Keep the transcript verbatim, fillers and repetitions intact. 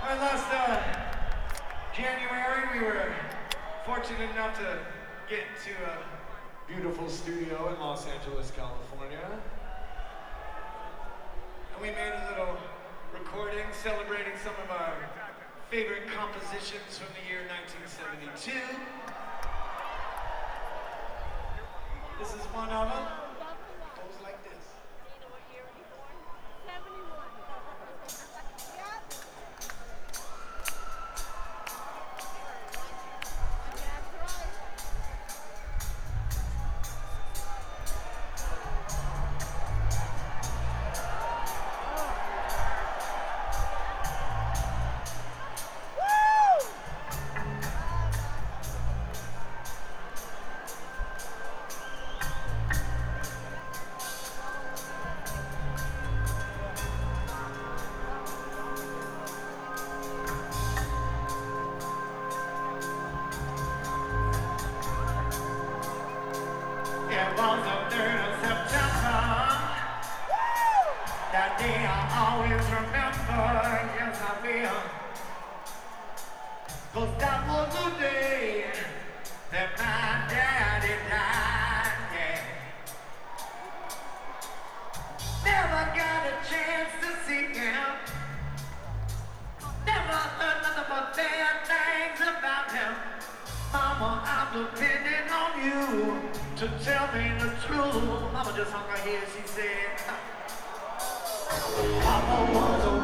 Well, last uh, January, we were fortunate enough to get to a beautiful studio in Los Angeles, California. And we made a little recording celebrating some of our favorite compositions from the year nineteen seventy-two. This is one of them. It goes like this. It was the third of September. That day I always remember. Yes, I will. 'Cause that was the day that my daddy died. Yeah. Never got a chance to see him. Never heard nothing but bad things about him. Mama, I'm depending on you to tell me the truth. Mama just hung her head, she said, Papa was a